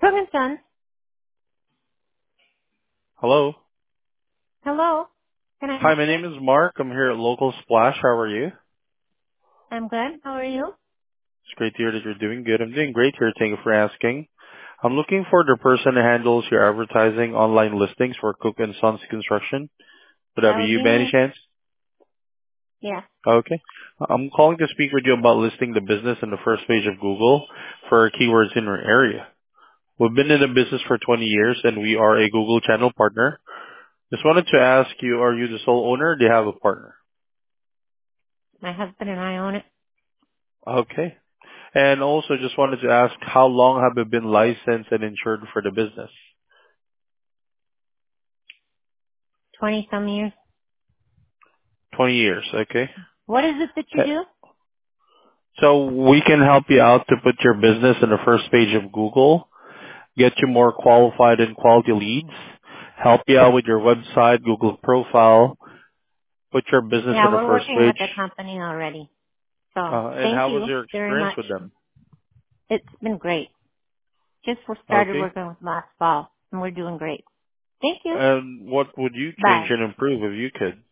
Cook&Son. Hello. Hello. Can I Hi, help my you? name is Mark. I'm here at Local Splash. How are you? I'm good. How are you? It's great to hear that you're doing good. I'm doing great here. Thank you for asking. I'm looking for the person who handles your advertising online listings for Cook and Sons Construction. Would that That be would you be by any me. chance? Yeah. Okay. I'm calling to speak with you about listing the business in the first page of Google for keywords in your area. We've been in the business for 20 years and we are a Google channel partner. Just wanted to ask you, are you the sole owner or do you have a partner? My husband and I own it. Okay. And also just wanted to ask, how long have you been licensed and insured for the business? 20 some years. 20 years, okay. What is it that you Uh, do? So we can help you out to put your business in the first page of Google, get you more qualified and quality leads, help you out with your website, Google profile, put your business in Yeah, the we're first working page. with the company already. So And thank how was you your very experience much. with them? It's been great. Just we started Okay. working with last fall and we're doing great. Thank you. And what would you change Bye. and improve if you could?